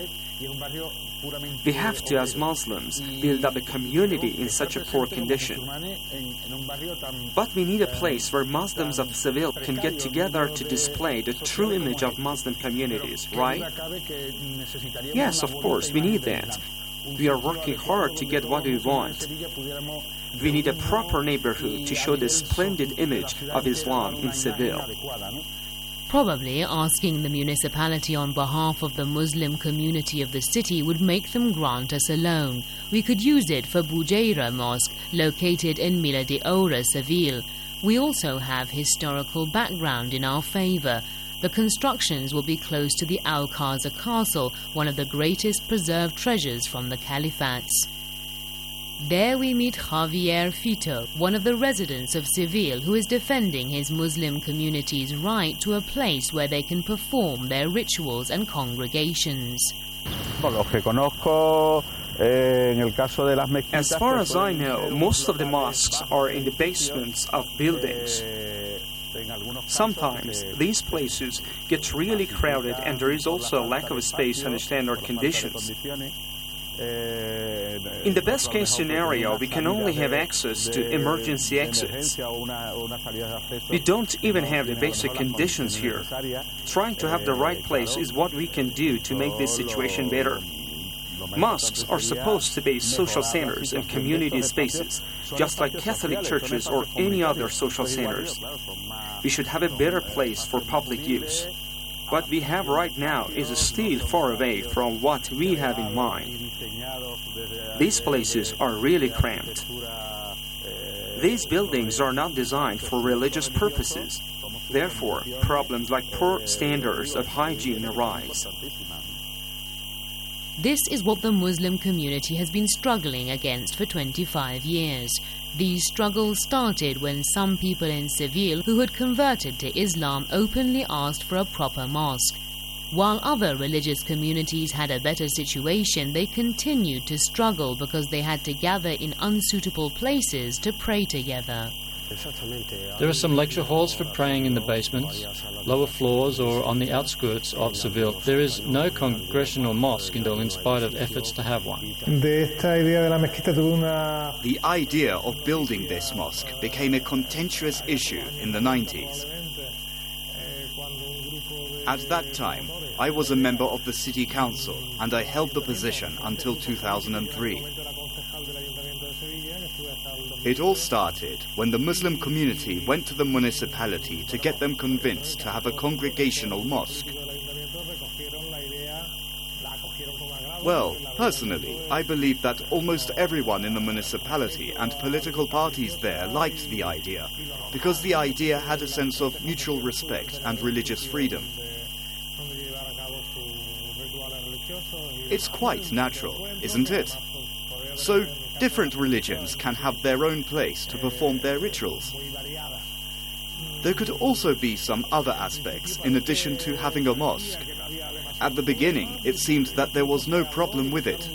We have to, as Muslims, build up a community in such a poor condition. But we need a place where Muslims of Seville can get together to display the true image of Muslim communities, right? Yes, of course, we need that. We are working hard to get what we want. We need a proper neighborhood to show the splendid image of Islam in Seville. Probably asking the municipality on behalf of the Muslim community of the city would make them grant us a loan. We could use it for Bujeira Mosque, located in Mila de Oura, Seville. We also have historical background in our favor. The constructions will be close to the Alcázar Castle, one of the greatest preserved treasures from the Caliphates. There we meet Javier Fito, one of the residents of Seville, who is defending his Muslim community's right to a place where they can perform their rituals and congregations. As far as I know, most of the mosques are in the basements of buildings. Sometimes these places get really crowded and there is also a lack of space under standard conditions. In the best case scenario, we can only have access to emergency exits. We don't even have the basic conditions here. Trying to have the right place is what we can do to make this situation better. Mosques are supposed to be social centers and community spaces, just like Catholic churches or any other social centers. We should have a better place for public use. What we have right now is still far away from what we have in mind. These places are really cramped. These buildings are not designed for religious purposes. Therefore, problems like poor standards of hygiene arise. This is what the Muslim community has been struggling against for 25 years. These struggles started when some people in Seville who had converted to Islam openly asked for a proper mosque. While other religious communities had a better situation, they continued to struggle because they had to gather in unsuitable places to pray together. There are some lecture halls for praying in the basements, lower floors or on the outskirts of Seville. There is no congregational mosque in spite of efforts to have one. The idea of building this mosque became a contentious issue in the 90s. At that time, I was a member of the city council and I held the position until 2003. It all started when the Muslim community went to the municipality to get them convinced to have a congregational mosque. Well, personally, I believe that almost everyone in the municipality and political parties there liked the idea, because the idea had a sense of mutual respect and religious freedom. It's quite natural, isn't it? So, Different religions can have their own place to perform their rituals. There could also be some other aspects in addition to having a mosque. At the beginning, it seemed that there was no problem with it.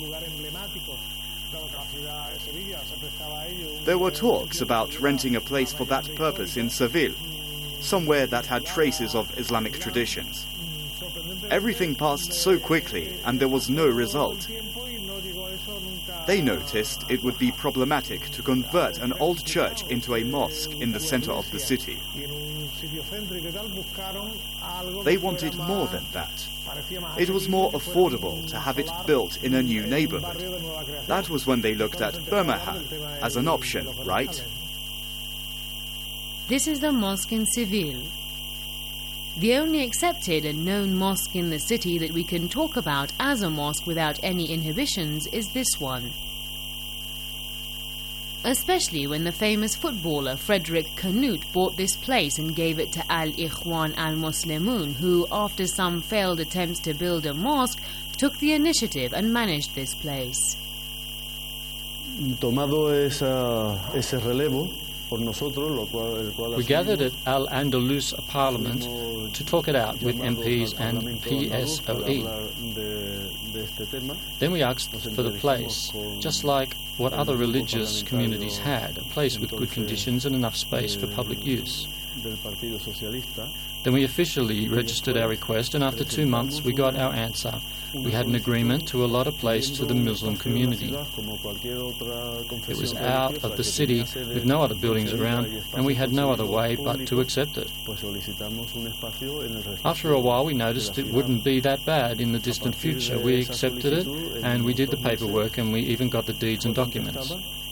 There were talks about renting a place for that purpose in Seville, somewhere that had traces of Islamic traditions. Everything passed so quickly and there was no result. They noticed it would be problematic to convert an old church into a mosque in the center of the city. They wanted more than that. It was more affordable to have it built in a new neighborhood. That was when they looked at Birmingham as an option, right? This is the mosque in Seville. The only accepted and known mosque in the city that we can talk about as a mosque without any inhibitions is this one. Especially when the famous footballer Frederick Canute bought this place and gave it to Al-Ikhwan al-Muslimun, who, after some failed attempts to build a mosque, took the initiative and managed this place. Tomado ese relevo, we gathered at Al-Andalus Parliament to talk it out with MPs and PSOE. Then we asked for the place, just like what other religious communities had, a place with good conditions and enough space for public use. Then we officially registered our request, and after 2 months we got our answer. We had an agreement to allot a place to the Muslim community. It was out of the city with no other buildings around, and we had no other way but to accept it. After a while we noticed it wouldn't be that bad in the distant future. We accepted it, and we did the paperwork, and we even got the deeds and documents.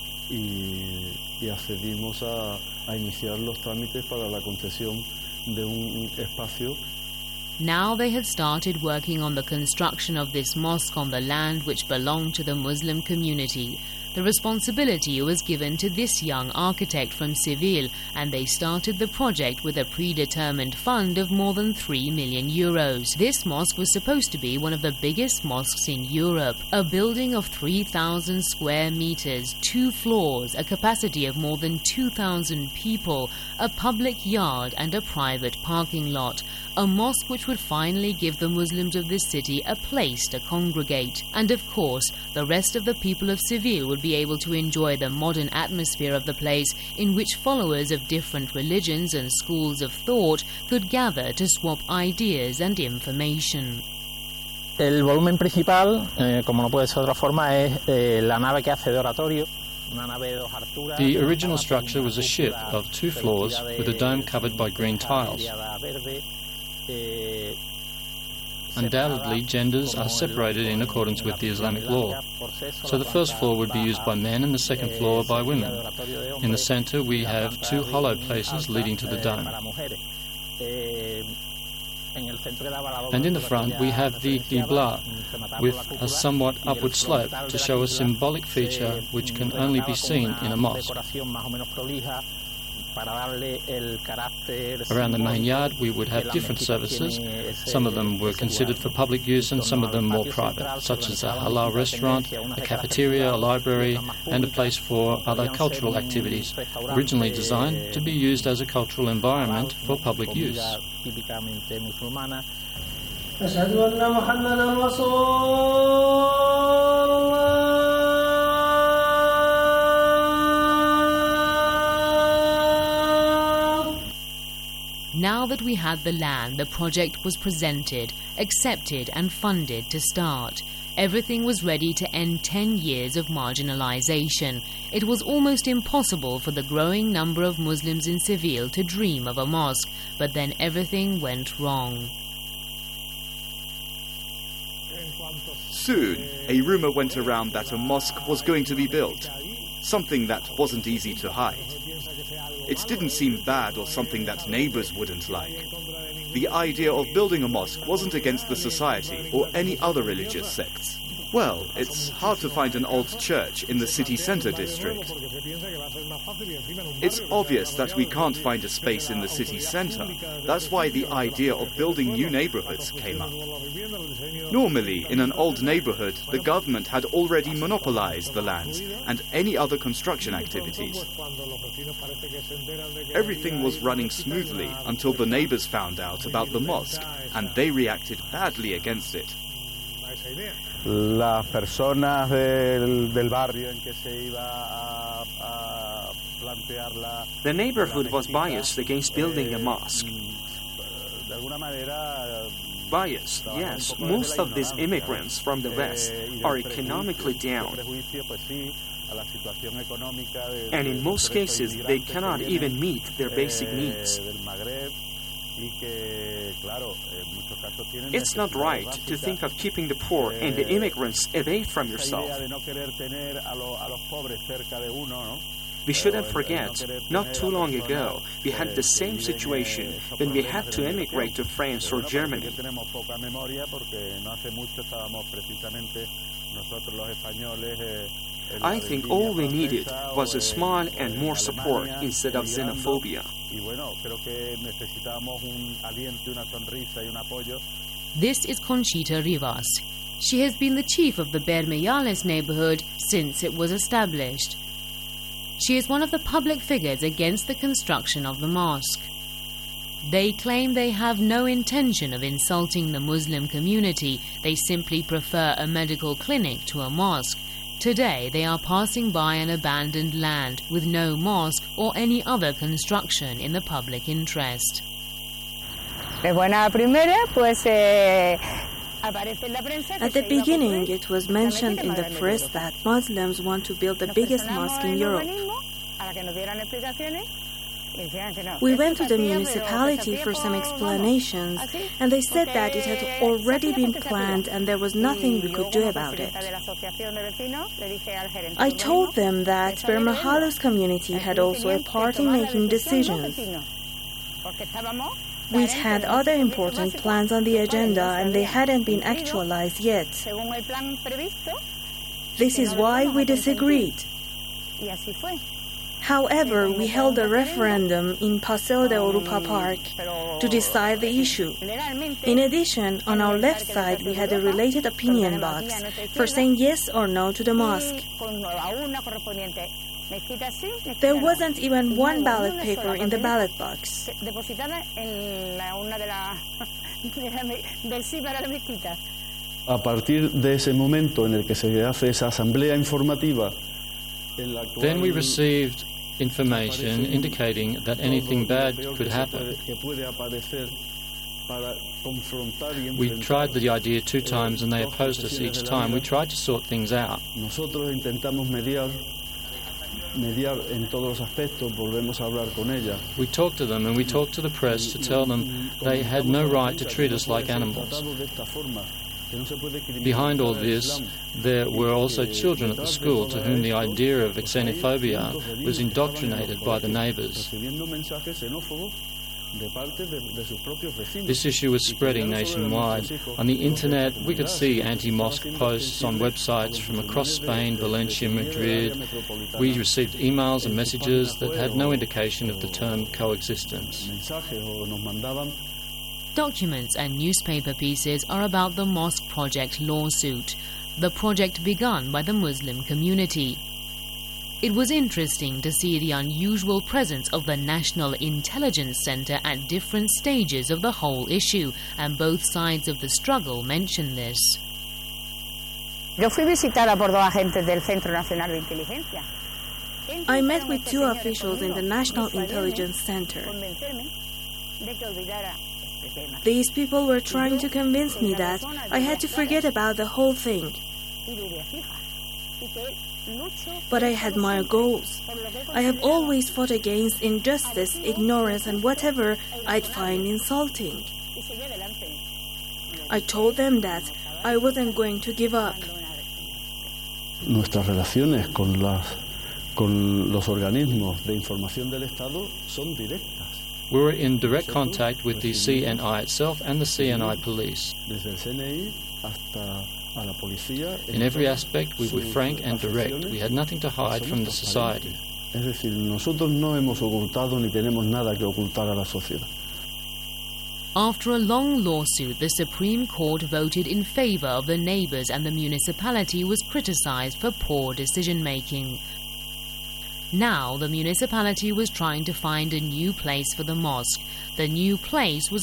Y accedimos a iniciar los trámites para la concesión de un espacio. Now they had started working on the construction of this mosque on the land which belonged to the Muslim community. The responsibility was given to this young architect from Seville, and they started the project with a predetermined fund of more than 3 million euros. This mosque was supposed to be one of the biggest mosques in Europe. A building of 3,000 square meters, 2 floors, a capacity of more than 2,000 people, a public yard and a private parking lot. A mosque which would finally give the Muslims of this city a place to congregate. And of course, the rest of the people of Seville would be able to enjoy the modern atmosphere of the place, in which followers of different religions and schools of thought could gather to swap ideas and information. El volumen principal, como no puede ser de otra forma, es la nave que hace de oratorio. The original structure was a ship of 2 floors with a dome covered by green tiles. Undoubtedly, genders are separated in accordance with the Islamic law. So the first floor would be used by men and the second floor by women. In the center we have 2 hollow places leading to the dome. And in the front we have the Qibla with a somewhat upward slope to show a symbolic feature which can only be seen in a mosque. Around the main yard we would have different services. Some of them were considered for public use and some of them more private, such as a halal restaurant, a cafeteria, a library and a place for other cultural activities, originally designed to be used as a cultural environment for public use. Now that we had the land, the project was presented, accepted and funded to start. Everything was ready to end 10 years of marginalization. It was almost impossible for the growing number of Muslims in Seville to dream of a mosque, but then everything went wrong. Soon, a rumor went around that a mosque was going to be built, something that wasn't easy to hide. It didn't seem bad or something that neighbors wouldn't like. The idea of building a mosque wasn't against the society or any other religious sects. Well, it's hard to find an old church in the city centre district. It's obvious that we can't find a space in the city centre. That's why the idea of building new neighbourhoods came up. Normally, in an old neighbourhood, the government had already monopolised the lands and any other construction activities. Everything was running smoothly until the neighbours found out about the mosque, and they reacted badly against it. Las personas del barrio en que se iba a plantear la... The neighborhood was biased against building a mosque. De alguna manera... Biased, yes. Most of these immigrants from the West are economically down. And in most cases, they cannot even meet their basic needs. It's not right to think of keeping the poor and the immigrants away from yourself. We shouldn't forget, not too long ago, we had the same situation when we had to emigrate to France or Germany. I think all we needed was a smile and more support instead of xenophobia. This is Conchita Rivas. She has been the chief of the Bermellales neighborhood since it was established. She is one of the public figures against the construction of the mosque. They claim they have no intention of insulting the Muslim community. They simply prefer a medical clinic to a mosque. Today, they are passing by an abandoned land with no mosque or any other construction in the public interest. At the beginning, it was mentioned in the press that Muslims want to build the biggest mosque in Europe. We went to the municipality for some explanations, and they said that it had already been planned and there was nothing we could do about it. I told them that Bermellales community had also a part in making decisions. We'd had other important plans on the agenda and they hadn't been actualized yet. This is why we disagreed. However, we held a referendum in Paseo de Europa Park to decide the issue. In addition, on our left side, we had a related opinion box for saying yes or no to the mosque. There wasn't even one ballot paper in the ballot box. A partir de ese momento en el que se hace esa asamblea informativa, then we received information indicating that anything bad could happen. We tried the idea 2 times and they opposed us each time. We tried to sort things out. We talked to them and we talked to the press to tell them they had no right to treat us like animals. Behind all this, there were also children at the school to whom the idea of xenophobia was indoctrinated by the neighbours. This issue was spreading nationwide. On the internet, we could see anti-mosque posts on websites from across Spain, Valencia, Madrid. We received emails and messages that had no indication of the term coexistence. Documents and newspaper pieces are about the Mosque Project lawsuit, the project begun by the Muslim community. It was interesting to see the unusual presence of the National Intelligence Center at different stages of the whole issue, and both sides of the struggle mention this. I met with 2 officials in the National Intelligence Center. These people were trying to convince me that I had to forget about the whole thing. But I had my goals. I have always fought against injustice, ignorance, and whatever I'd find insulting. I told them that I wasn't going to give up. Nuestras relaciones con los organismos de información del Estado son directas. We were in direct contact with the CNI itself and the CNI police. Desde el CNI hasta In every aspect, we were frank and direct. We had nothing to hide from the society. Es decir, nosotros no hemos ocultado ni tenemos nada que ocultar a la sociedad. After a long lawsuit, the Supreme Court voted in favor of the neighbors and the municipality was criticized for poor decision-making. Now, the municipality was trying to find a new place for the mosque. The new place was